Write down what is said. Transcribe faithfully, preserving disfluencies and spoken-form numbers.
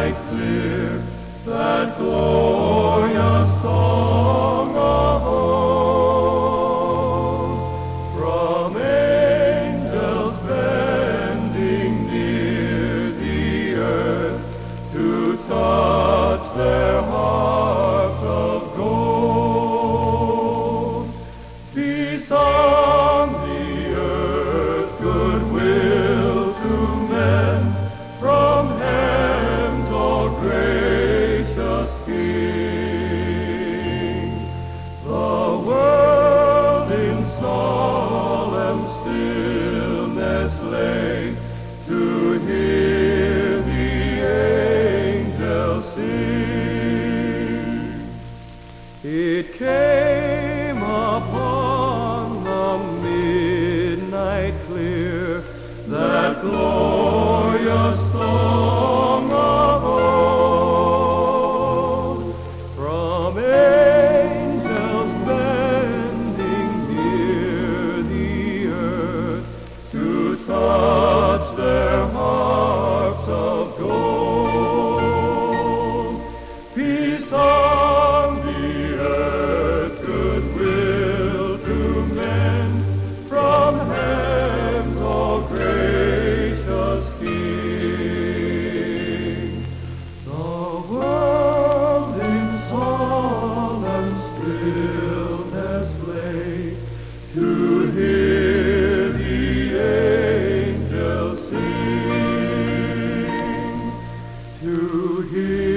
midnight clear, that glorious song of old, from angels bending near the earth to touch their harps of gold. Be sung the earth goodwill to men, from heaven's all gracious King. The world in solemn stillness lay to hear the angels sing. It came upon the midnight clear, that glorious song of old, from angels bending near the earth to touch their harps of gold. Peace on the earth, goodwill to men, from heaven's all gracious King. The world in solemn stillness lay to hear the angels sing, to hear